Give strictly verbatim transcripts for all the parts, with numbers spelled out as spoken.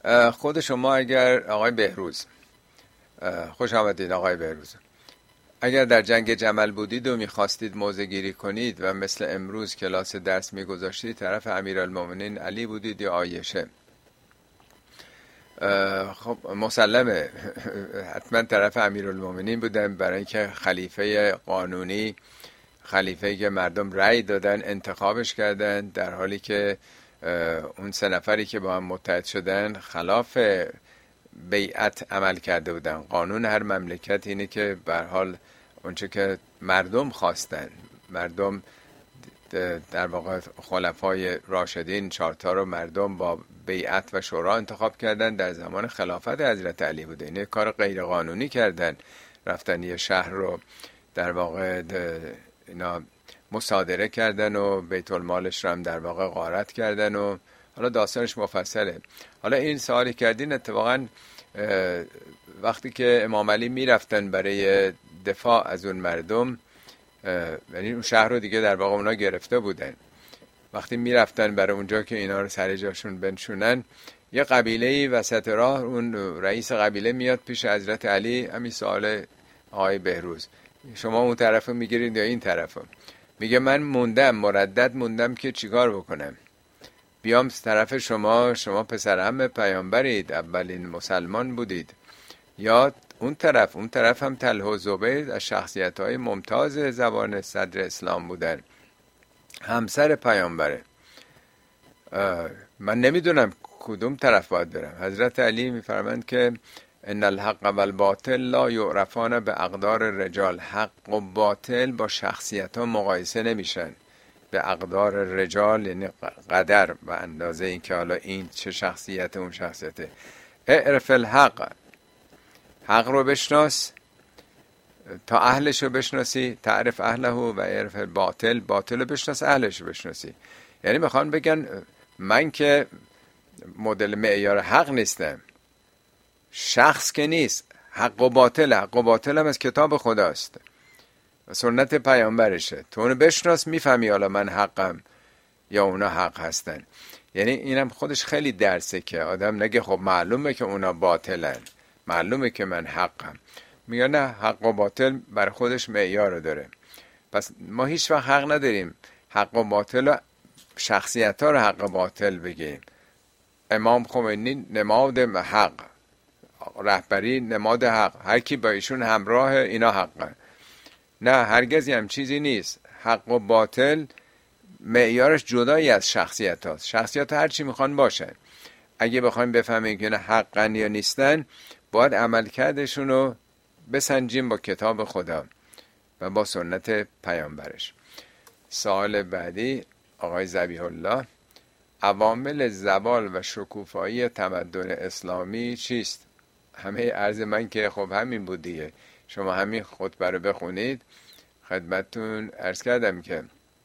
خود شما اگر آقای بهروز، خوش آمدید آقای بهروز، اگر در جنگ جمل بودید و میخواستید موضع گیری کنید و مثل امروز کلاس درس میگذاشتید، طرف امیرالمومنین علی بودید یا عایشه؟ خب مسلمه حتما طرف امیرالمومنین بودن، برای اینکه خلیفه قانونی، خلیفه‌ای که مردم رأی دادن انتخابش کردن، در حالی که اون سه نفری که با هم متحد شدن خلاف بیعت عمل کرده بودن. قانون هر مملکت اینه که به هر حال اونچه که مردم خواستن، مردم در واقع خلفای راشدین چهارتا رو مردم با بیعت و شورا انتخاب کردن، در زمان خلافت حضرت علی بوده. این کار غیر قانونی کردن، رفتن یه شهر رو در واقع اینا مصادره کردن و بیت المالش رو هم در واقع غارت کردن و حالا داستانش مفصله. حالا این سوالی کردین، اتفاقا وقتی که امام علی میرفتن برای دفاع از اون مردم، یعنی اون شهر رو دیگه در واقع اونا گرفته بودن، وقتی میرفتن برای اونجا که اینا رو سر جاشون بنشونن، یه قبیله‌ای وسط راه، اون رئیس قبیله میاد پیش حضرت علی، همین سوال آقای بهروز، شما اون طرفو میگیرید یا این طرفو؟ میگه من موندم، مردد موندم که چیکار بکنم، بیام طرف شما، شما پسر عم پیامبرید، اولین مسلمان بودید، یا اون طرف؟ اون طرف هم طلحه و زبیر از شخصیت‌های ممتاز زبان صدر اسلام بودن، همسر پیامبره. من نمیدونم کدوم طرف باید برم. حضرت علی میفرمند که ان الحق و الباطل لا یعرفان به اقدار الرجال، حق و باطل با شخصیت ها مقایسه نمیشن به اقدار رجال، یعنی قدر و اندازه این که حالا این چه شخصیت اون شخصیته. اعرف الحق، حق رو بشناس تا اهلش رو بشناسی، تعرف اهله، و اعرف باطل، باطل رو بشناس اهلش رو بشناسی. یعنی میخوان بگن من که مدل معیار حق نیستم، شخص که نیست، حق و باطل، حق و باطل هم از کتاب خداست و سنت پیامبرشه، تو اونو بشناس میفهمی حالا من حقم یا اونا حق هستن. یعنی اینم خودش خیلی درسه که آدم نگه خب معلومه که اونا باطلن، معلومه که من حقم. میگه نه، حق و باطل بر خودش معیار داره. پس ما هیچ وقت حق نداریم حق و باطل و شخصیت ها رو حق و باطل بگیم. امام خمینی نماد حق، رهبری نماد حق، هر کی با ایشون همراه اینا حقه. نه، هرگز هم چیزی نیست. حق و باطل معیارش جدایی از شخصیت هاست. شخصیت هر چی میخوان باشن، اگه بخوایم بفهمیم که نه حقن یا نیستن، باید عملکردشون رو بسنجیم با کتاب خدا و با سنت پیامبرش. سوال بعدی آقای ذبیح الله، عوامل زوال و شکوفایی تمدن اسلامی چیست؟ همه عرض من که خب همین بود دیگه، شما همین خطبه رو بخونید. خدمتتون عرض کردم که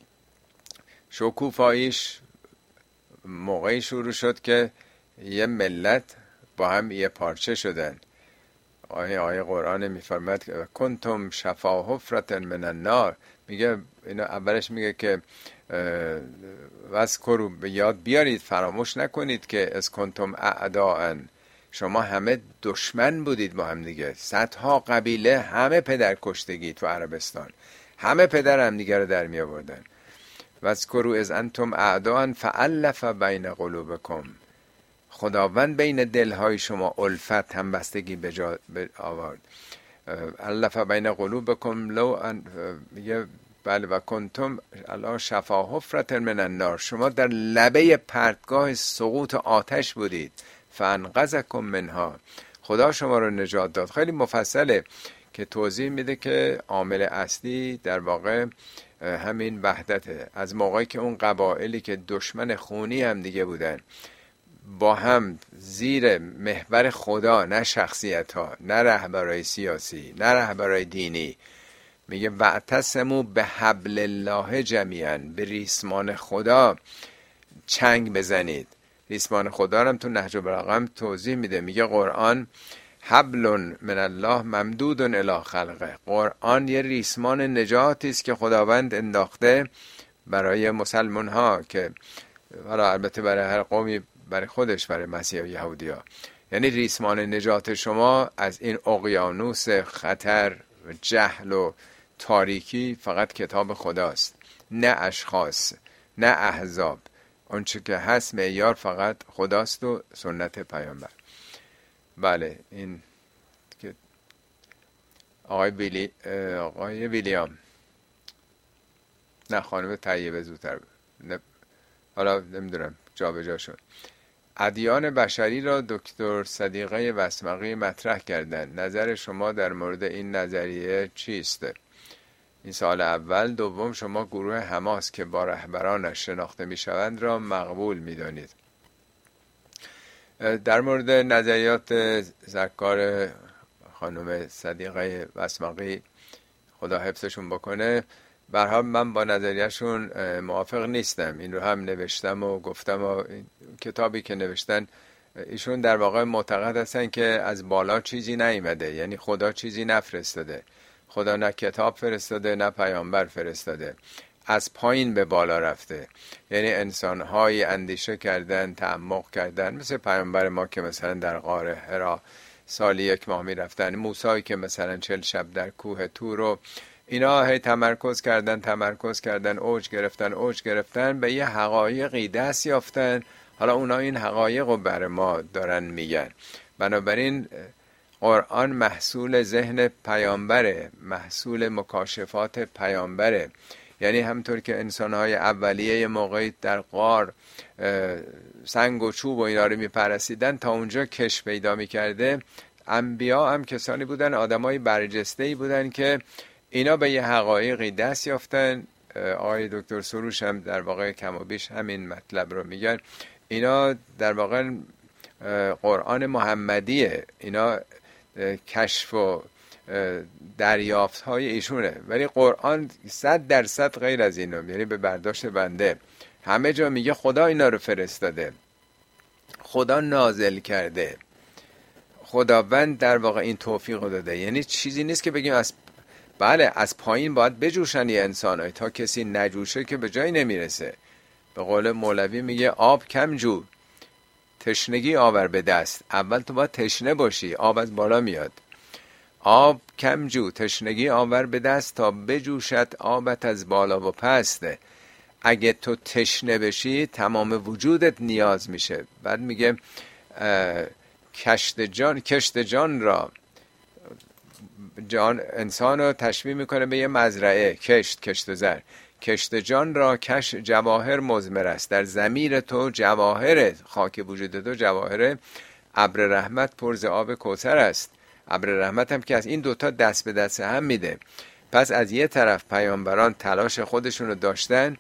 شکوفاییش موقعی شروع شد که یه ملت با هم یه پارچه شدن. آیه آیه قرآن میفرماد کنتم شفا حفرة من النار، میگه اینا اولش میگه که وذکروا، به یاد بیارید، فراموش نکنید که از کنتم اعداء، شما همه دشمن بودید با هم دیگه، صدها قبیله همه پدر کشتگی تو عربستان، همه پدر هم دیگه رو در می آوردن. وذکروا اذ انتم اعداء فالف بین قلوبکم، خداوند بین دلهای شما الفت، همبستگی به جا آورد. الف بین قلوبکم لو ان، میگه بله، و کنتم علی شفا حفرة من النار، شما در لبه پرتگاه سقوط آتش بودید، فانقذکم منها، خدا شما رو نجات داد. خیلی مفصله که توضیح میده که عامل اصلی در واقع همین وحدته. از موقعی که اون قبایلی که دشمن خونی هم دیگه بودن با هم زیر محور خدا، نه شخصیت ها، نه رهبرای سیاسی، نه رهبرای دینی، میگه واعتصموا بحبل الله جمیعا، به ریسمان خدا چنگ بزنید. ریسمان خدا هم تو نهج البلاغه توضیح میده، میگه قرآن حبل من الله ممدود الی خلقه، قرآن یه ریسمان نجاتی است که خداوند انداخته برای مسلمان ها، که حالا البته برای هر قومی برای خودش، برای مسیح و یهودیا. یعنی ریسمان نجات شما از این اقیانوس خطر و جهل و تاریکی فقط کتاب خداست، نه اشخاص، نه احزاب. آنچه که هست معیار فقط خداست و سنت پیامبر. بله، این که آقای ویلی آقای ویلیام نه خانم طیبه زودتر نه، حالا نمیدونم جا به جا شد. ادیان بشری را دکتر صدیقه وسمقی مطرح کردند. نظر شما در مورد این نظریه چیست؟ این سال اول. دوم، شما گروه حماس که با رهبرانش شناخته می شوند را مقبول می دانید؟ در مورد نظریات زرکار خانم صدیقه وسمقی، خدا حفظشون بکنه، به هر حال من با نظریهشون موافق نیستم. این رو هم نوشتم و گفتم و کتابی که نوشتن ایشون در واقع معتقد هستن که از بالا چیزی نیامده، یعنی خدا چیزی نفرستاده. خدا نه کتاب فرستاده نه پیامبر فرستاده، از پایین به بالا رفته. یعنی انسان‌های اندیشه کردن، تعمق کردن، مثل پیامبر ما که مثلا در غار حرا سالی یک ماه می رفتن، موسی که مثلا چل شب در کوه طور، رو اینا هی تمرکز کردن تمرکز کردن اوج گرفتن اوج گرفتن به یه حقایقی دست یافتن. حالا اونا این حقایق رو بر ما دارن میگن. بنابراین قرآن محصول ذهن پیامبره، محصول مکاشفات پیامبره. یعنی همطور که انسان‌های اولیه یه موقعی در غار سنگ و چوب و اینا رو میپرستیدن تا اونجا کش پیدا میکرده، انبیا هم کسانی بودن، آدمای برجسته‌ای بودن که اینا به یه حقایقی دست یافتن. آقای دکتر سروش هم در واقع کم و بیش همین مطلب رو میگن. اینا در واقع قرآن محمدیه، اینا کشف و دریافت های ایشونه، ولی قرآن صد درصد غیر از اینو. یعنی به برداشت بنده همه جا میگه خدا اینا رو فرستاده، خدا نازل کرده، خداوند در واقع این توفیق رو داده. یعنی چیزی نیست که بگیم از بله از پایین باید بجوشن یه انسانایی، تا کسی نجوشه که به جایی نمیرسه. به قول مولوی میگه آب کم جو، تشنگی آور به دست. اول تو باید تشنه باشی، آب از بالا میاد. آب کم جو، تشنگی آور به دست، تا بجوشد آبت از بالا و پسته. اگه تو تشنه بشی تمام وجودت نیاز میشه. بعد میگه کشت جان کشت جان را، جان انسان رو تشبیه میکنه به یه مزرعه، کشت کشت زر. کشت جان را کش جواهر مزمر است. در ضمیر تو جواهر، خاک وجود تو جواهر. ابر رحمت پر ز آب کوثر است. ابر رحمت هم که از این دوتا دست به دست هم میده. پس از یه طرف پیامبران تلاش خودشون رو داشتن،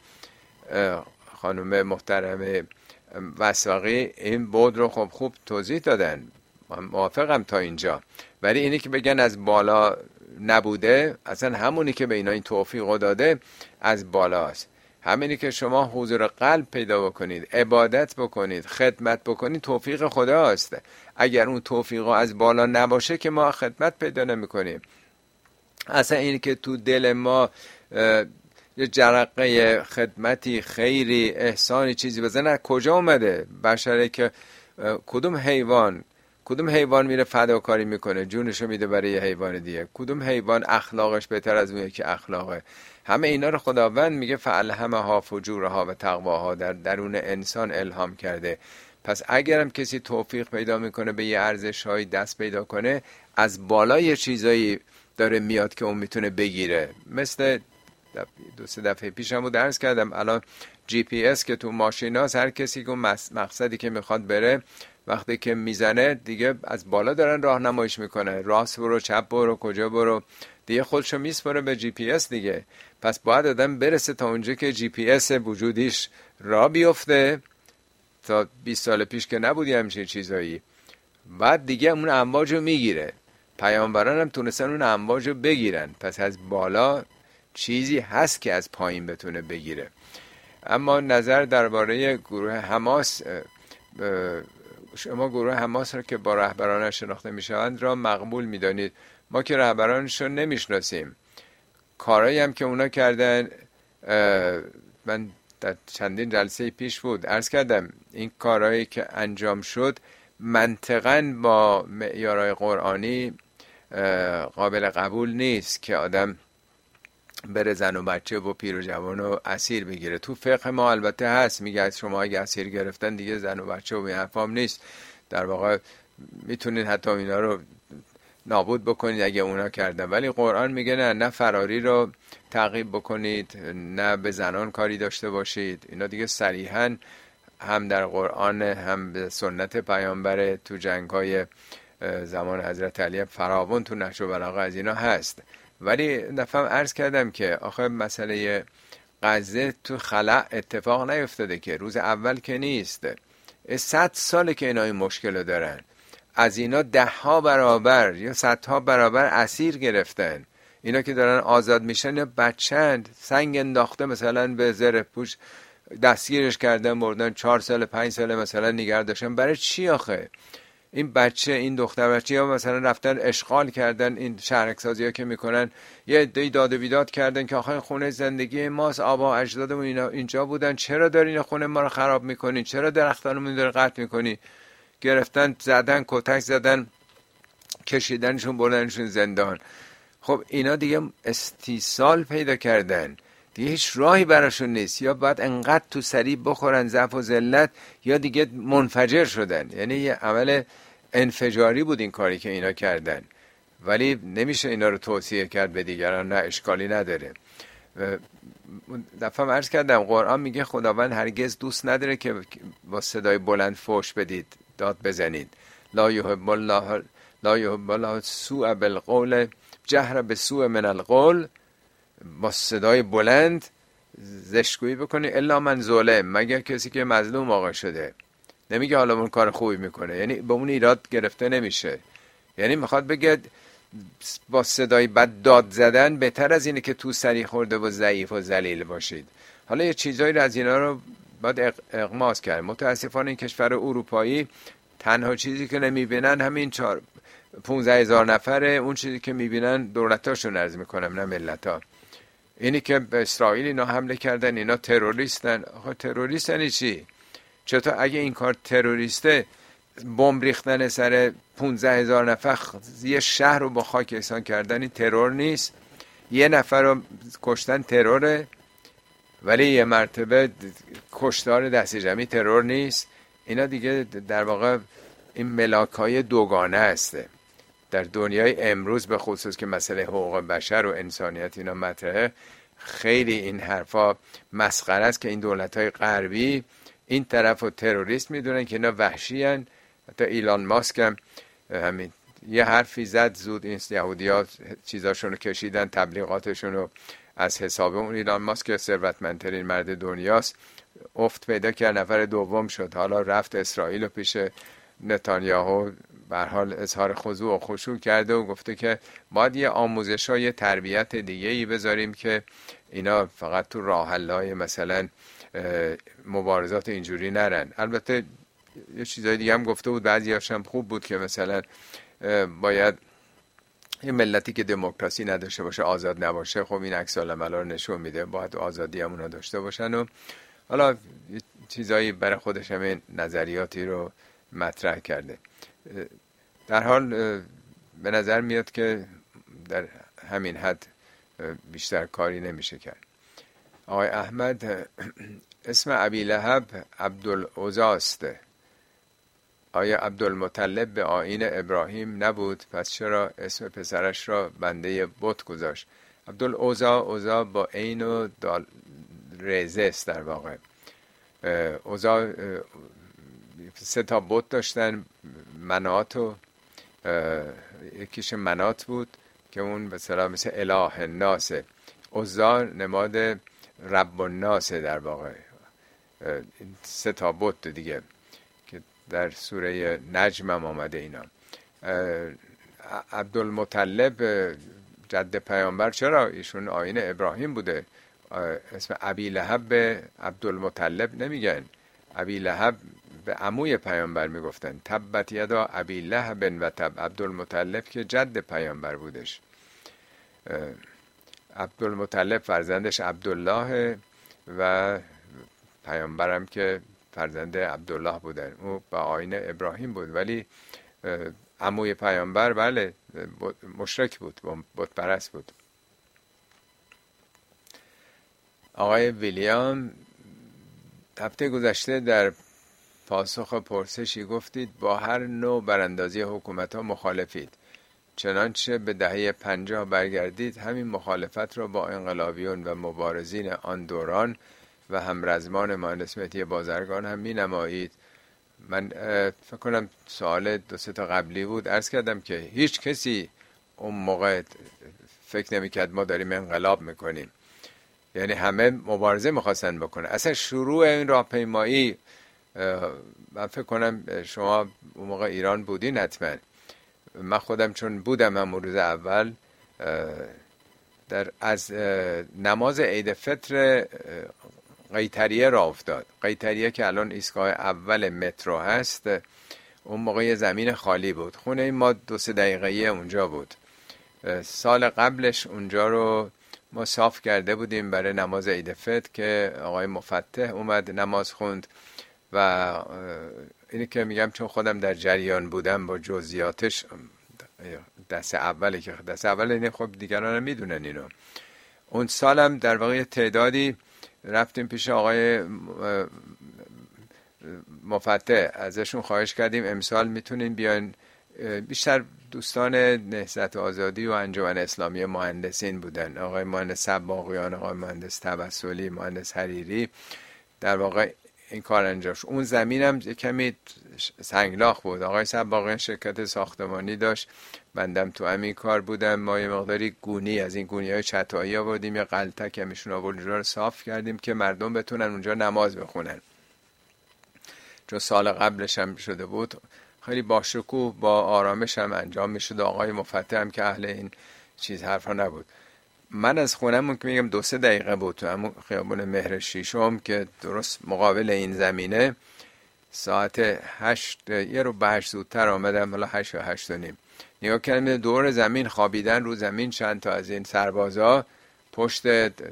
خانم محترم وسواقی این بود رو خب خوب توضیح دادن، موافقم تا اینجا. ولی اینی که بگن از بالا نبوده، اصلا همونی که به اینا این توفیق داده از بالاست. همینی که شما حضور قلب پیدا بکنید، عبادت بکنید، خدمت بکنید، توفیق خداست. اگر اون توفیق از بالا نباشه که ما خدمت پیدا نمی کنیم. اصلا اینی که تو دل ما یه جرقه خدمتی، خیری، احسانی چیزی بزنه، کجا اومده؟ بشره که کدوم حیوان کدوم حیوان میره فداکاری میکنه، جونشو میده برای یه حیوان دیگه؟ کدوم حیوان اخلاقش بهتر از اون یکی اخلاقه؟ همه اینا رو خداوند میگه فالهمها فجورها و تقواها، در درون انسان الهام کرده. پس اگرم کسی توفیق پیدا میکنه به یه ارزش‌های دست پیدا کنه، از بالا یه چیزایی داره میاد که اون میتونه بگیره. مثل دو سه دفعه پیشم رو درس کردم، الان جی پی اس که تو ماشیناست، هر کسی که مقصدی که میخواد بره وقتی که میزنه دیگه از بالا دارن راهنماییش میکنه، راست برو، چپ برو، کجا برو، دیگه خودشو میسپره به جی پی اس دیگه. پس باید آدم برسه تا اونجا که جی پی اس وجودیش را بیفته. تا بیست سال پیش که نبودی همچین چیزایی، بعد دیگه اون امواج رو میگیره. پیامبران هم تونستن اون امواج رو بگیرن. پس از بالا چیزی هست که از پایین بتونه بگیره. اما نظر درباره گروه حماس، شما گروه حماس رو که با رهبرانش شناخته میشوند را مقبول میدانید؟ ما که رهبرانش رو نمیشناسیم. کارهایی هم که اونا کردن من در چندین جلسه پیش بود عرض کردم این کارهایی که انجام شد منطقاً با معیارهای قرآنی قابل قبول نیست که آدم بره زن و بچه و پیر و جوان رو اسیر بگیره. تو فقه ما البته هست، میگه شما اگه اسیر گرفتن دیگه زن و بچه و حرفام نیست، در واقع میتونید حتی اینا رو نابود بکنید اگه اونا کردن، ولی قرآن میگه نه نه فراری رو تعقیب بکنید، نه به زنان کاری داشته باشید. اینا دیگه صریحاً هم در قرآن هم به سنت پیامبر تو جنگ‌های زمان حضرت علی فراوان تو نهج البلاغه از اینا هست. ولی دفعه عرض کردم که آخه مسئله غزه تو خلأ اتفاق نیفتاده که روز اول که نیست، صد ساله که اینا این مشکل دارن، از اینا ده ها برابر یا صدها برابر اسیر گرفتن. اینا که دارن آزاد میشن یا بچند سنگ انداخته مثلا به زره پوش دستگیرش کردن بردن چهار سال پنج سال مثلا نگه داشتن. برای چی آخه؟ این بچه این دختر بچه یا مثلا رفتن اشغال کردن، این شهرک سازی ها که میکنن یه عده‌ای داد و بیداد کردن که آخه خونه زندگی ماست، آبا اجدادمون اینا اینجا بودن، چرا دارین خونه ما رو خراب میکنین، چرا درختانمون رو قطع میکنین؟ گرفتن زدن کتک زدن کشیدنشون بردنشون زندان. خب اینا دیگه استیصال پیدا کردن، دیگه هیچ راهی براشون نیست، یا باید انقدر تو سریع بخورن ضعف و ذلت یا دیگه منفجر شدن. یعنی یه عمل انفجاری بود این کاری که اینا کردن، ولی نمیشه اینا رو توصیه کرد به دیگران، نه اشکالی نداره. دفعه عرض کردم قرآن میگه خداوند هرگز دوست نداره که با صدای بلند فحش بدید، داد بزنید. لا یحب الله لا یحب الله سوء بالقول جهر بسوء من القول، با صدای بلند زشتگویی بکنی الا من ظالم، مگر کسی که مظلوم واقع شده. نمیگه حالا اون کار خوبی میکنه، یعنی با اون ایراد گرفته نمیشه. یعنی میخواد بگه با صدای بد داد زدن بهتر از اینه که تو سری خورده و ضعیف و ذلیل باشید. حالا یه چیزایی از اینا رو باید اغماس کرد. متاسفانه این کشور اروپایی تنها چیزی که نمیبینن همین چهار پونزده هزار نفره، اون چیزی که میبینن دولتاشون عرض میکنم نه ملتها. اینی که به اسرائیل اینا حمله کردن اینا تروریستن. آخه تروریستن چی؟ چطور اگه این کار تروریسته بمب ریختن سر پونزده هزار نفر یه شهر رو با خاک یکسان کردن این ترور نیست؟ یه نفر رو کشتن تروره، ولی یه مرتبه کشتار دست جمعی ترور نیست؟ اینا دیگه در واقع این ملاک‌های دوگانه هسته. در دنیای امروز به خصوص که مسئله حقوق بشر و انسانیت اینا مطرحه، خیلی این حرفا مسخره است که این دولت‌های غربی این طرفو تروریست میدونن که اینا وحشی هن. حتی ایلان ماسک هم همین یه حرفی زد زود این یهودی‌ها چیزاشونو کشیدن، تبلیغاتشونو از حساب اون ایلان ماسک ثروتمندترین مرد دنیاست افت پیدا کرد، نفر دوم شد. حالا رفت اسرائیل و پیش نتانیاهو به هر حال اظهار خضوع و خشوع کرده و گفته که باید یه آموزش‌های یه تربیت دیگه‌ای بذاریم که اینا فقط تو راه حل‌های مثلا مبارزات اینجوری نرن. البته یه چیزای دیگه هم گفته بود، بعضی‌هاش هم خوب بود که مثلا باید یه ملتی که دموکراسی نداشته باشه، آزاد نباشه، خب این عکس العمل رو نشون میده، باید آزادی همونا داشته باشن. و حالا چیزایی برای خودش همین نظریاتی رو مطرح کرده. در حال به نظر میاد که در همین حد بیشتر کاری نمیشه کرد. آقای احمد اسم ابی لهب عبدالعزی است. آیا عبدالمطلب به آیین ابراهیم نبود؟ پس چرا اسم پسرش را بنده بت گذاشت؟ عبدالعزی عزا با عین و دال ریزه است در واقع. عزا سه تا بت داشتن، منات و یکیش منات بود که اون به اصطلاح مثل اله الناس، عزا نماد رب الناس در واقع. سه تا بت دیگه که در سوره نجم هم آمده اینا. عبدالمطلب جد پیامبر چرا؟ ایشون آیین ابراهیم بوده. اسم ابی لهب به عبدالمطلب نمیگن، ابی لهب به عموی پیامبر میگفتن، تبت یدا ابی لهب و تب. عبدالمطلب که جد پیامبر بودش. عبدالمطلب فرزندش عبدالله و پیامبرم که فرزند عبدالله بودن، او با آیین ابراهیم بود، ولی عموی پیامبر بله مشرک بود، بت پرست بود. آقای ویلیام هفته گذشته در پاسخ پرسشی گفتید با هر نوع براندازی حکومت ها مخالفید، چنانچه به دهه پنجاه برگردید همین مخالفت را با انقلابیون و مبارزین آن دوران و همرزمان مهندس مهدی بازرگان هم می نمایید. من فکر کنم سوال دو سه تا قبلی بود، عرض کردم که هیچ کسی اون موقع فکر نمی کرد ما داریم انقلاب میکنیم، یعنی همه مبارزه میخواستن بکنن. اصلا شروع این راهپیمایی، من فکر کنم شما اون موقع ایران بودین حتما، من خودم چون بودم همون روز اول، در از نماز عید فطر قیطریه را افتاد. قیطریه که الان ایستگاه اول مترو هست، اون موقع زمین خالی بود، خونه این ما دو سه دقیقه اونجا بود. سال قبلش اونجا رو ما صاف کرده بودیم برای نماز عید فطر که آقای مفتح اومد نماز خوند و اینی که میگم چون خودم در جریان بودم با جزئیاتش، دست اولی که دست اول اینه، خب دیگران هم میدونن اینو. اون سالم در واقع تعدادی رفتیم پیش آقای مفتح، ازشون خواهش کردیم امسال میتونین بیان، بیشتر دوستان نهضت آزادی و انجمن اسلامی مهندسین بودن، آقای مهندس سباقیان، آقای مهندس توسلی، مهندس حریری، در واقع این کار انجام شد. اون زمینم کمی سنگلاخ بود، آقای سباقیان شرکت ساختمانی داشت، بندم تو همین کار بودم، ما یه مقداری گونی از این گونی های چتایی آوردیم، یه غلطک همیشون آورد اونجا رو صاف کردیم که مردم بتونن اونجا نماز بخونن، چون سال قبلش هم شده بود، خیلی با شکوه با آرامش هم انجام میشد. آقای مفتح هم که اهل این چیز حرفا نبود. من از خونمون که میگم دو سه دقیقه بود، تو همون خیابون مهر شیشم که درست مقابل این زمینه، ساعت هشت یه رو به هشت زودتر آمدم، حالا هشت و هشت و نیم نگاه کردم دور زمین خوابیدن رو زمین چند تا از این سربازا پشت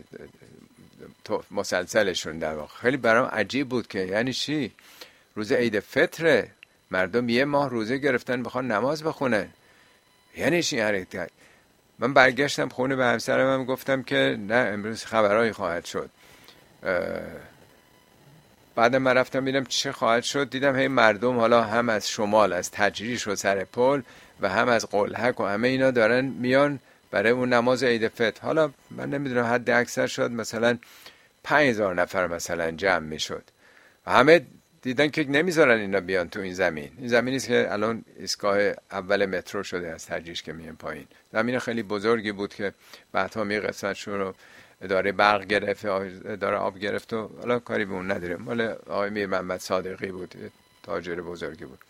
مسلسلشون. در واقع خیلی برام عجیب بود که یعنی چی؟ روز عید فطر مردم یه ماه روزه گرفتن بخوان نماز بخونن، یعنی چی حرکت؟ من برگشتم خونه به همسرم، گفتم که نه امروز خبرایی خواهد شد. بعد من رفتم دیدم چه خواهد شد، دیدم هی مردم حالا هم از شمال از تجریش و سر پل و هم از قلهک و همه اینا دارن میان برای اون نماز عید فطر. حالا من نمیدونم حد اکثر شد مثلا پنج هزار نفر مثلا جمع میشد و همه دیدن که نمیذارن اینا بیان تو این زمین. این زمینی است که الان ایستگاه اول مترو شده از تجریش که میان پایین. زمین خیلی بزرگی بود که بعدها می قسمتشون رو اداره برق گرفت، اداره آب گرفت و حالا کاری به اون نداریم. مال آقای میر محمد صادقی بود، تاجر بزرگی بود.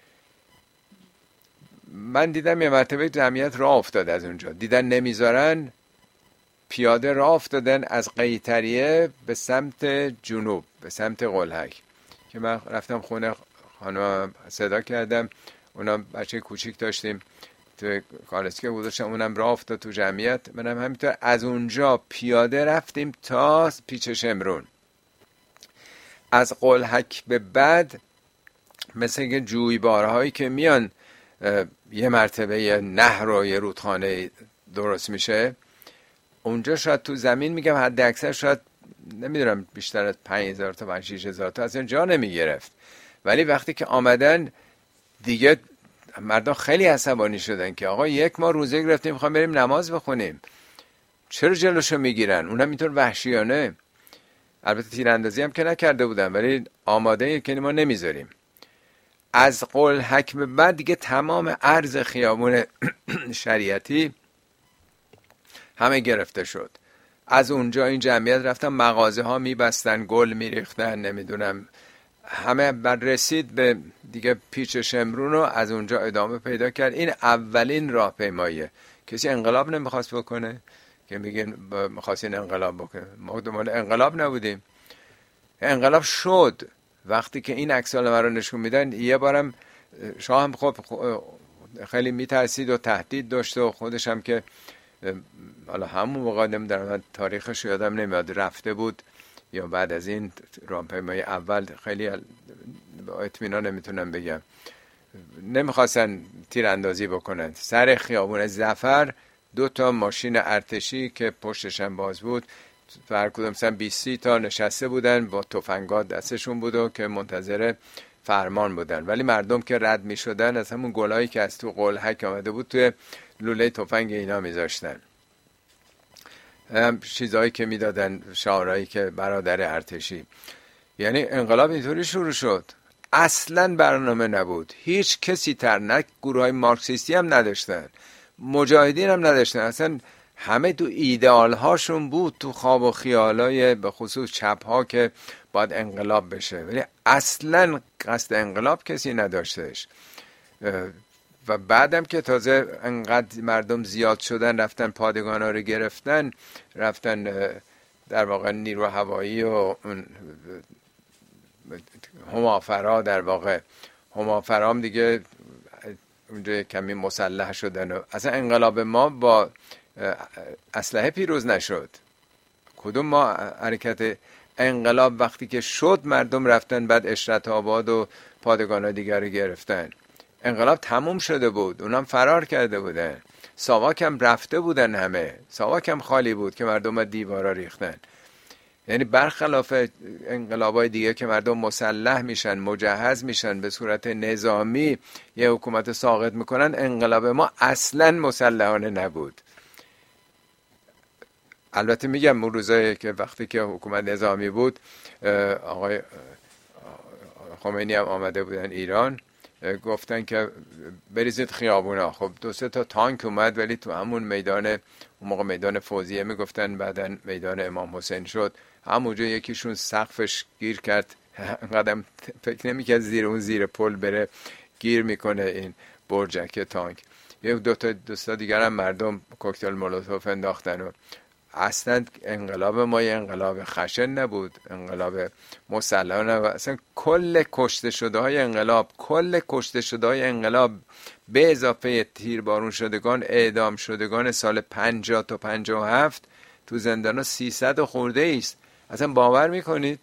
من دیدم یه مرتبه جمعیت راه افتاد از اونجا، دیدن نمیذارن، پیاده راه افتادن از قیطریه به سمت جنوب به سمت قلهک که من رفتم خونه خانم صدا کردم، اونم بچه کوچیک داشتیم تو کالسکه گذاشتم، اونم راه افتاد تو جمعیت، منم همینطور از اونجا پیاده رفتیم تا پیچ شمرون. از قلهک به بعد مثل که جویبارهایی که میان یه مرتبه یه نهر و یه رودخانه درست میشه، اونجا شاید تو زمین میگم حد اکثر شاید نمیدونم بیشتر از پنج هزار تا پنج شش هزار تا اصلا جا نمیگرفت. ولی وقتی که آمدن دیگه مردم خیلی عصبانی شدن که آقا یک ما روزه گرفتیم میخوام بریم نماز بخونیم، چرا جلوشو میگیرن؟ اونم اینطور وحشیانه. البته تیراندازی هم که نکرده بودن ولی آماده که ما نمیذاریم. از قلهک به بعد دیگه تمام عرض خیابون شریعتی همه گرفته شد. از اونجا این جمعیت رفتن مغازه ها میبستن، گل میریختن، نمیدونم، همه بر رسید به دیگه پیچ شمرون رو از اونجا ادامه پیدا کرد. این اولین راهپیماییه. کسی انقلاب نمیخواست بکنه که میگن میخواستین انقلاب بکنه، ما دنبال انقلاب نبودیم. انقلاب شد وقتی که این عکس‌ها من رو نشون میدن. یه بارم شاه هم خب خیلی میترسید و تهدید داشت و خودش هم که حالا همون موقع نمیدونم تاریخش یادم نمیاد رفته بود یا بعد از این راهپیمایی اول، خیلی با اطمینان نمیتونم بگم، نمیخواستن تیراندازی بکنن. سر خیابون ظفر دو تا ماشین ارتشی که پشتش هم باز بود، هر کدوم مثلا بیست سی تا نشسته بودن با تفنگ‌ها دستشون بود و که منتظر فرمان بودن، ولی مردم که رد می شدن از همون گلایی که از تو قلهک آمده بود توی لوله تفنگ اینا میذاشتن، هم چیزایی که میدادن، شعارهایی که برادر ارتشی. یعنی انقلاب اینطوری شروع شد، اصلا برنامه نبود، هیچ کسی تر، نه گروه های مارکسیستی هم نداشتن، مجاهدین هم نداشتن، اصلا همه تو ایدئال هاشون بود، تو خواب و خیالای به خصوص چپ ها که باید انقلاب بشه، ولی اصلا قصد انقلاب کسی نداشتش. و بعدم که تازه انقدر مردم زیاد شدن، رفتن پادگان ها رو گرفتن، رفتن در واقع نیرو هوایی و همافرا، در واقع همافرام دیگه اونجا کمی مسلح شدن و اصلا انقلاب ما با اسلحه پیروز نشد. کدوم ما حرکت انقلاب وقتی که شد مردم رفتن بعد اشرت آباد و پادگان دیگر رو گرفتن، انقلاب تموم شده بود، اونم فرار کرده بودن، ساواک هم رفته بودن، همه ساواک هم خالی بود که مردم دیوارا ریختن. یعنی برخلاف انقلابای دیگه که مردم مسلح میشن، مجهز میشن، به صورت نظامی یه حکومت ساقط میکنن، انقلاب ما اصلا مسلحانه نبود. البته میگم اون روزایی که وقتی که حکومت نظامی بود، آقای خمینی هم آمده بودن ایران، گفتن که بریزید خیابونا. خب دو سه تا تانک اومد، ولی تو همون میدان، اون موقع میدان فوزیه میگفتن، بعدن میدان امام حسین شد، همونجا یکیشون سقفش گیر کرد، قدم فکر نمی‌کرد زیر اون زیر پل بره، گیر میکنه این برجک تانک. یه دو تا دوستا دیگر هم مردم کوکتل مولوتوف انداختن. و اصلا انقلاب ما یه انقلاب خشن نبود، انقلاب مسلح نبود. اصلا کل کشته شده های انقلاب، کل کشته شده های انقلاب به اضافه تیربارون شدگان، اعدام شدگان سال پنجاه تا پنجاه و هفت تو زندان ها سیصد خورده است. اصلا باور میکنید؟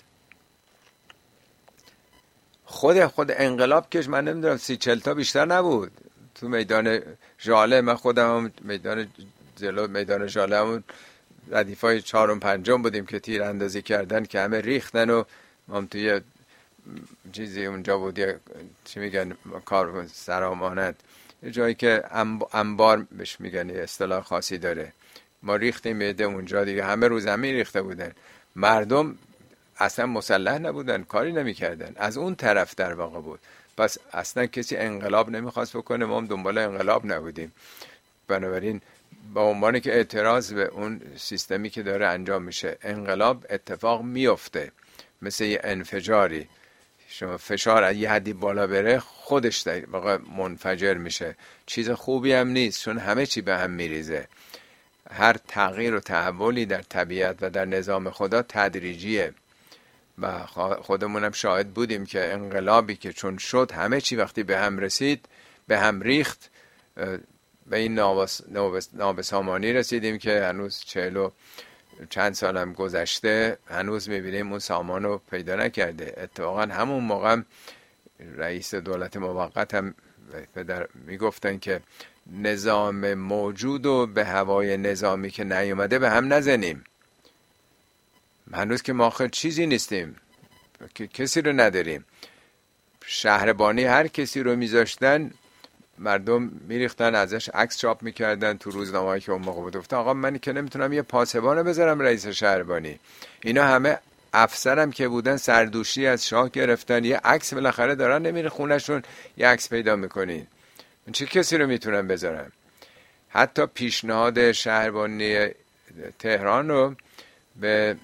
خود خود انقلاب کش من نمیدونم سی چل تا بیشتر نبود. تو میدان ژاله، من خودم هم میدان جلو میدان ژاله همون ردیفای چهارم پنجم بودیم که تیر اندازی کردن که همه ریختن و ما هم توی چیزی اونجا بود، چی میگن، کار سرامانت، یه جایی که انبار بهش میگن، یه اصطلاح خاصی داره، ما ریختیم میده اونجا دیگه، همه رو زمین ریخته بودن، مردم اصلا مسلح نبودن، کاری نمیکردن، از اون طرف در واقع بود. پس اصلا کسی انقلاب نمیخواست بکنه، ما هم دنبال انقلاب نبودیم. بنابراین با عنوانی که اعتراض به اون سیستمی که داره انجام میشه، انقلاب اتفاق میفته مثل یه انفجاری، شما فشار از یه حدی بالا بره خودش در واقع منفجر میشه، چیز خوبی هم نیست، چون همه چی به هم میریزه. هر تغییر و تحولی در طبیعت و در نظام خدا تدریجیه و خودمونم شاهد بودیم که انقلابی که چون شد همه چی وقتی به هم رسید، به هم ریخت، به این نابسامانی رسیدیم که هنوز چهل چند سالم گذشته هنوز میبینیم اون سامان رو پیدا نکرده. اتفاقا همون موقع رئیس دولت موقت هم میگفتن که نظام موجود و به هوای نظامی که نیومده به هم نزنیم. هنوز که ما خیلی چیزی نیستیم، که کسی رو نداریم. شهربانی هر کسی رو میذاشتن، مردم میریختن ازش عکس چاپ میکردن تو روزنامه‌ای که اون موقع بود. گفتن آقا من که نمیتونم یه پاسبانو بذارم رئیس شهربانی. اینا همه افسرم که بودن سردوشی از شاه گرفتن، یه عکس بالاخره دارن، نمیره خونهشون یه عکس پیدا میکنین. چه کسی رو میتونم بذارم؟ حتی پیشنهاد شهربانی تهران رو به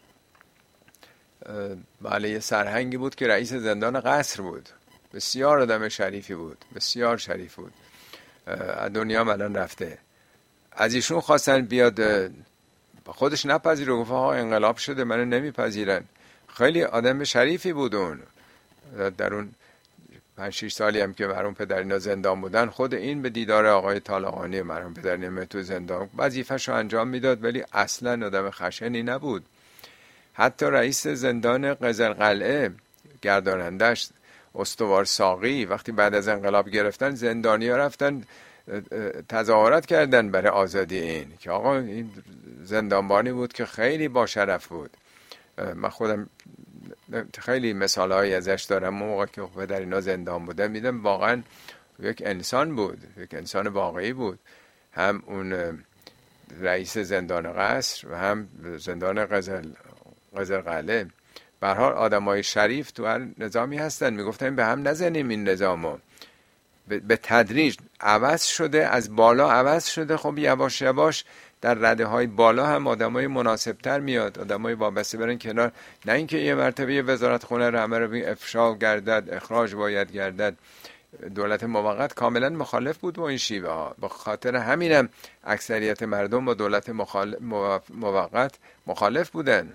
بله یه سرهنگی بود که رئیس زندان قصر بود، بسیار آدم شریفی بود، بسیار شریف بود، دنیا هم الان رفته. از ایشون خواستن بیاد، خودش نپذیر و گفت ها انقلاب شده منو نمیپذیرن. خیلی آدم شریفی بود اون. در اون پنج شش سالی هم که مرحوم پدرینا زندان بودن، خود این به دیدار آقای طالقانی مرحوم پدرینا تو زندان وظیفه‌شو انجام میداد، ولی اصلا آدم خشنی نبود. حتی رئیس زندان قزلقلعه، گردانندش، استوار ساقی، وقتی بعد از انقلاب گرفتن، زندانیا رفتن تظاهرات کردن برای آزادی این، که آقا این زندانبانی بود که خیلی با شرف بود. من خودم خیلی مثال هایی ازش دارم. موقع که پدر اینا زندان بودن میدم، واقعا یک انسان بود، یک انسان واقعی بود. هم اون رئیس زندان قصر و هم زندان قزل قزلقلعه. به هر حال آدمای شریف تو هر نظامی هستن. میگفتن به هم نزنیم این نظامو. به تدریج عوض شده، از بالا عوض شده. خب یواش یواش در رده های بالا هم آدمای مناسب تر میاد، آدمای وابسته برن کنار. نه اینکه یه مرتبه یه وزارت خونه رو همه رو افشا گردد، اخراج باید گردد. دولت موقت کاملا مخالف بود با این شیوه ها. به خاطر همینم اکثریت مردم با دولت مخال... موقت مخالف بودن.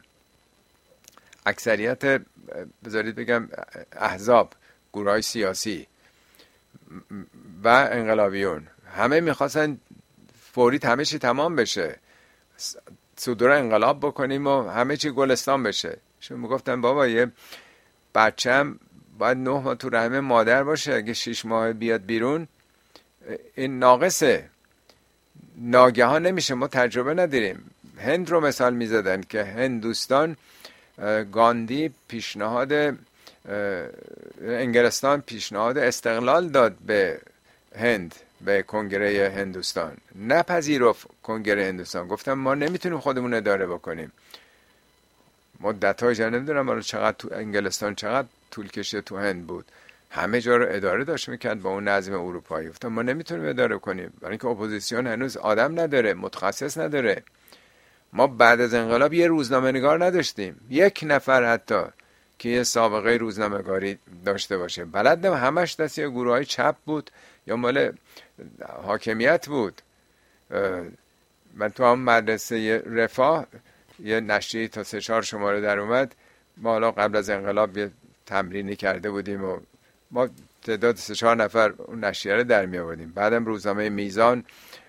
اکثریت بذارید بگم احزاب، گروهای سیاسی و انقلابیون همه میخواستن فوری همه چی تمام بشه، صدور انقلاب بکنیم و همه چی گلستان بشه. چون میگفتن بابا یه بچه‌م باید نه ماه تو رحم مادر باشه، اگه شش ماه بیاد بیرون این ناقصه، ناگهان نمیشه، ما تجربه نداریم. هند رو مثال میزدن که هندوستان، گاندی پیشنهاد انگلستان پیشنهاد استقلال داد به هند، به کنگره هندوستان. نپذیرفت کنگره هندوستان، گفتم ما نمیتونیم خودمون اداره بکنیم. مدت‌های جا نمیدونم حالا چقدر تو انگلستان چقدر طول کشید، تو هند بود همه جا رو اداره داشت میکرد با اون نظم اروپایی. گفتم ما نمیتونیم اداره کنیم، برای اینکه اپوزیسیون هنوز آدم نداره، متخصص نداره. ما بعد از انقلاب یه روزنامه نگار نداشتیم، یک نفر حتی که یه سابقه روزنامه‌نگاری داشته باشه. بلد نم همش دست یه گروهای چپ بود یا مال حاکمیت بود. من تو هم مدرسه رفاه یه نشریه تا سه چهار شماره در اومد، ما حالا قبل از انقلاب یه تمرینی کرده بودیم و ما تعداد سه چهار نفر اون نشریه رو در می آوردیم. بعدم روزنامه میزان،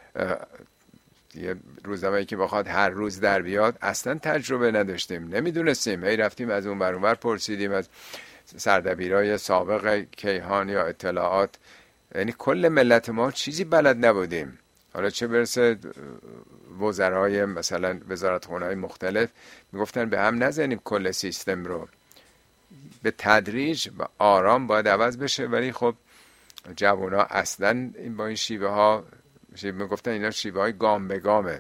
یه روزنامه‌ای که بخواد هر روز در بیاد، اصلا تجربه نداشتیم، نمیدونستیم. هی رفتیم از اون بر اون بر پرسیدیم از سردبیرای سابق کیهان یا اطلاعات. یعنی کل ملت ما چیزی بلد نبودیم، حالا چه برسه وزرای مثلا وزارتخونه‌های مختلف میگفتن به هم نزنیم کل سیستم رو. به تدریج و آرام باید عوض بشه، ولی خب جوونا اصلا این با این شیوه ها میگفتن اینا شیوه های گام به گامه،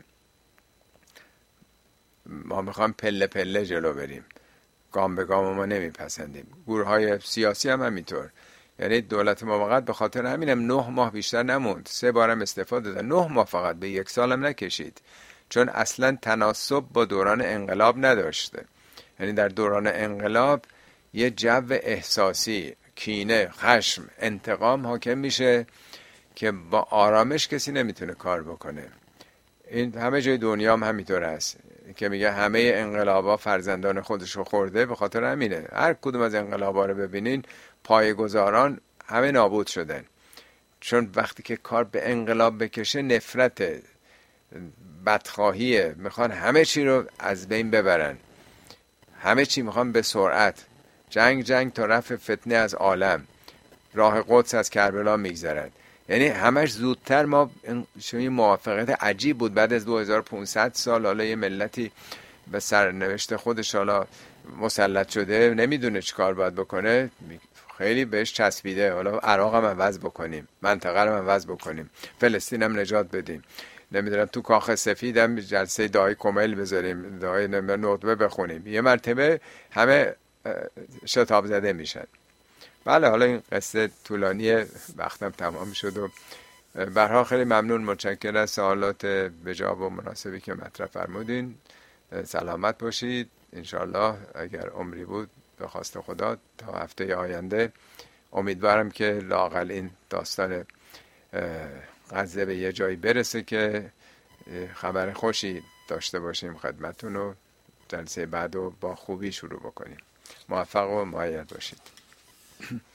ما میخوام پله پله جلو بریم، گام به گام ما نمیپسندیم. گروه های سیاسی هم همینطور. یعنی دولت موقت به خاطر همینم نه ماه بیشتر نموند، سه بارم استفاده دادن، نه ماه فقط، به یک سالم نکشید، چون اصلا تناسب با دوران انقلاب نداشته. یعنی در دوران انقلاب یه جو احساسی، کینه، خشم، انتقام حاکم میشه که با آرامش کسی نمیتونه کار بکنه. این همه جای دنیا هم همینطور است که میگه همه انقلابا فرزندان خودشو خورده. به خاطر همینه هر کدوم از انقلابا رو ببینین پایه‌گذاران همه نابود شدن، چون وقتی که کار به انقلاب بکشه نفرت، بدخواهیه، میخوان همه چی رو از بین ببرن، همه چی میخوان به سرعت، جنگ جنگ تا رفع فتنه از عالم، راه قدس از کربلا میگذرن. یعنی همش زودتر. ما شما موافقت عجیب بود بعد از دو هزار و پانصد سال، حالا یه ملتی به سرنوشت خودش حالا مسلط شده، نمیدونه چی کار باید بکنه، خیلی بهش چسبیده، حالا عراق هم عوض بکنیم، منطقه رو هم عوض بکنیم، فلسطین هم نجات بدیم، نمیدونم تو کاخ سفید هم جلسه دعای کمیل بذاریم، دعای ندبه بخونیم، یه مرتبه همه شتاب زده میشن. بله حالا این قصه طولانی، وقتم تمام شد و برها خیلی ممنون، متشکرم از سوالات بجا و مناسبی که مطرح فرمودین. سلامت باشید انشالله. اگر عمری بود به خواست خدا تا هفته آینده امیدوارم که لااقل این داستان غزه به یه جایی برسه که خبر خوشی داشته باشیم خدمتون و جلسه بعد رو با خوبی شروع بکنیم. موفق و مؤید باشید.